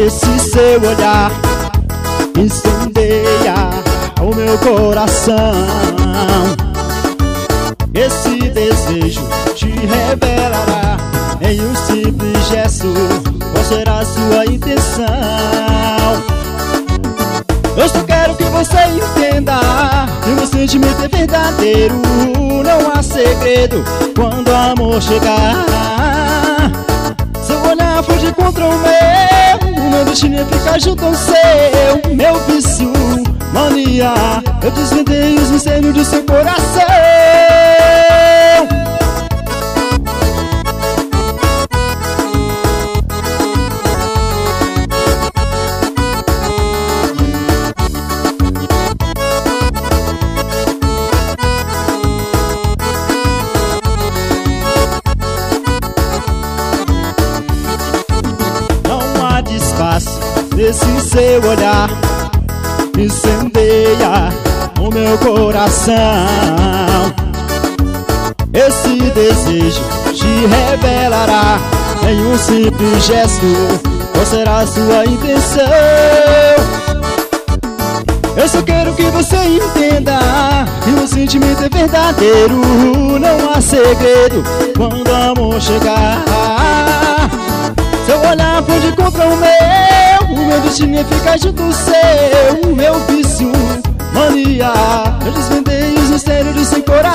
Esse seu olhar incendeia o meu coração. Esse desejo te revelará em um simples gesto qual será a sua intenção. Eu só quero que você entenda que o sentimento é verdadeiro. Não há segredo quando o amor chegar. Seu olhar foge contra o meu destino é ficar junto ao seu. Meu vício, mania, eu desvendei os mistérios do seu coração. Esse seu olhar incendeia o meu coração. Esse desejo te revelará em um simples gesto qual será a sua intenção. Eu só quero que você entenda que o sentimento é verdadeiro. Não há segredo quando o amor chegar. Seu olhar foge contra o meu destino é ficar junto ao seu. Meu vício, mania, eu desvendei os mistérios do seu coração.